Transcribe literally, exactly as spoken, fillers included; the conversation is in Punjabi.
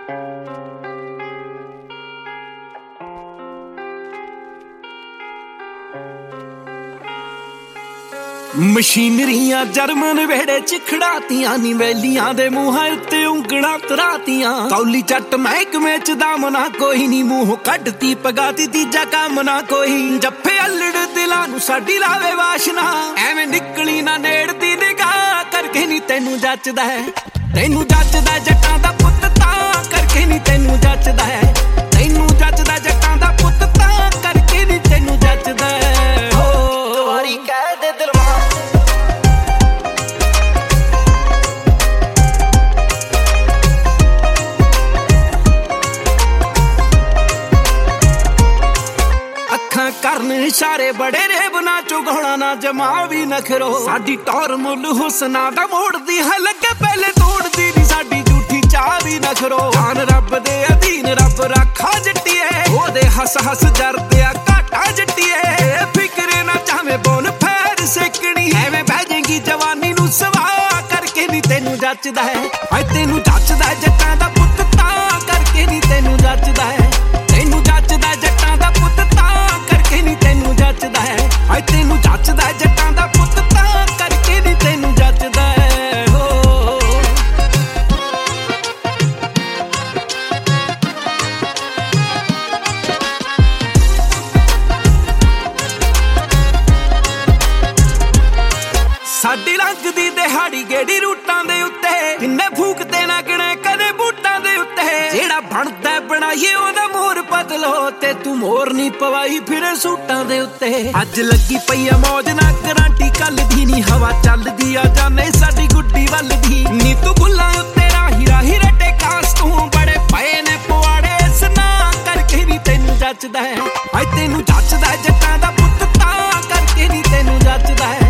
ਮਸ਼ੀਨਰੀਆਂ ਜਰਮਨ ਵੇੜੇ ਚ ਖੜਾਤੀਆਂ ਨੀ ਵੈਲੀਆਂ ਦੇ ਮੂੰਹਾਂ ਉੱਤੇ ਉਂਗਲਾਂ ਤਰਾਤੀਆਂ ਕੌਲੀ ਚੱਟ ਮਹਿਕਮੇ ਚ ਦਾਮ ਨਾ ਕੋਈ ਨੀ ਮੂੰਹ ਕੱਢਤੀ ਪਗਾਤੀ ਤੀਜਾ ਕੰਮ ਨਾ ਕੋਈ ਜੱਫੇ ਅਲੜ ਦਿਲਾਂ ਨੂੰ ਸਾਡੀ ਲਾਵੇ ਵਾਸ਼ਨਾ ਐਵੇਂ ਨਿਕਲੀ ਨਾ ਨੇੜਦੀ ਨਿਗਾਹ ਕਰਕੇ ਨੀ ਤੈਨੂੰ ਜੱਚਦਾ ਹੈ ਤੈਨੂੰ ਜੱਚਦਾ ਜੱਟਾਂ ਦਾ ਪੁੱਤ ਤਾਂ ਕਰਕੇ ਨੀ ਤੈਨੂੰ ਜੱਚਦਾ ਹੈ ਤੈਨੂੰ ਜੱਚਦਾ ਜੱਟਾਂ ਦਾ ਪੁੱਤ ਤਾਂ ਕਰਕੇ ਨੀ ਤੈਨੂੰ ਜੱਚਦਾ ਹੈ ਹੋ ਵਾਰੀ ਕਹਿ ਦੇ ਦਿਲ ਕਰਨ ਇਸ਼ਾਰੇ ਬੜੇ ਰੇਬ ਨਾ ਚੁਗਾਉਣਾ ਨਾ ਜਮਾ ਵੀ ਨਖਰੋ ਸਾਡੀ ਟੌਰ ਮੁੱਲ ਹੁਸਨਾ ਦਾ ਮੋੜਦੀ ਹੈ ਲੱਗੇ ਪਹਿਲੇ ਤੋੜਦੀ ਨੀ ਸਾਡੀ ਝੂਠੀ ਚਾਹ ਵੀ ਨਖਰੋ ਜਾਨ ਰੱਬ ਦੇ ਅਧੀਨ ਰੱਬ ਰੱਖਾ ਜੱਟੀਏ ਉਹਦੇ ਹੱਸ ਹੱਸ ਜਰਦਿਆ ਘਾਟਾ ਜੱਟੀਏ ਫਿਕਰੇ ਨਾ ਚਾਵੇਂ ਬੋਨ ਫੈਰ ਸੇਕਣੀ ਐਵੇਂ ਬਹਿ ਜਾਏਗੀ ਜਵਾਨੀ ਨੂੰ ਸਵਾ ਕਰਕੇ ਨੀ ਤੈਨੂੰ ਜੱਚਦਾ ਹੈ ਹਾਏ ਤੈਨੂੰ ਜੱਚਦਾ ਜੱਟਾਂ ਦਾ ਪੁੱਤ ਤਾਂ ਕਰਕੇ ਨੀ ਤੈਨੂੰ ਜੱਚਦਾ ਹੈ ਤੈਨੂੰ ਜੱਚਦਾ ਜੱਟਾਂ ਦਾ ਪੁੱਤ ਤਾਂ ਕਰਕੇ ਨੀ ਤੈਨੂੰ ਜੱਚਦਾ ਹੈ ਹਾਏ ਤੈਨੂੰ ਜੱਚਦਾ ਜੱਟਾਂ ਦਾ ਪੁੱਤ ਤਾਂ ਕਰਕੇ ਨੀ ਤੈਨੂੰ ਜੱਚਦਾ ਹੈ ਹੋ ਸਾਡੀ ਲੰਘਦੀ ਦਿਹਾੜੀ ਗੇੜੀ ਰੂਟਾਂ ਦੇ ਉੱਤੇ ਕਿੰਨੇ ਫੂਕਦੇ ਨਾ ਗਿਣੇ ਕਦੇ ਬੂਟਾਂ ਦੇ ਉੱਤੇ ਜਿਹੜਾ ਬਣਦਾ ਬਣਾਈਏ ਉਹਦਾ ਮੋਰ ਬਦਲੋ ਤੇ ਤੂੰ ਮੋਰ ਨਹੀਂ ਪਵਾਈ ਫਿਰੇ ਸੂਟਾਂ ਦੇ ਉੱਤੇ ਅੱਜ ਲੱਗੀ ਪਈ ਆ ਮੌਜ ਨਾ ਗਰੰਟੀ ਕੱਲ ਦੀ ਨੀ ਹਵਾ ਚੱਲਦੀ ਆ ਜਾਣੇ ਸਾਡੀ ਗੁੱਡੀ ਵੱਲ ਦੀ ਨੀ ਤੂੰ ਬੁੱਲਾਂ ਉੱਤੇ ਰਾਹੀ ਰਾਹੀ ਰੱਟੇ ਕਾਸ ਤੂੰ ਬੜੇ ਪਏ ਨੇ ਪਵਾੜੇ ਸਨਾ ਕਰਕੇ ਵੀ ਤੈਨੂੰ ਜੱਚਦਾ ਹੈ ਹਾਏ ਤੈਨੂੰ ਜੱਚਦਾ ਜੱਟਾਂ ਦਾ ਪੁੱਤ ਤਾਂ ਕਰਕੇ ਨੀ ਤੈਨੂੰ ਜੱਚਦਾ ਹੈ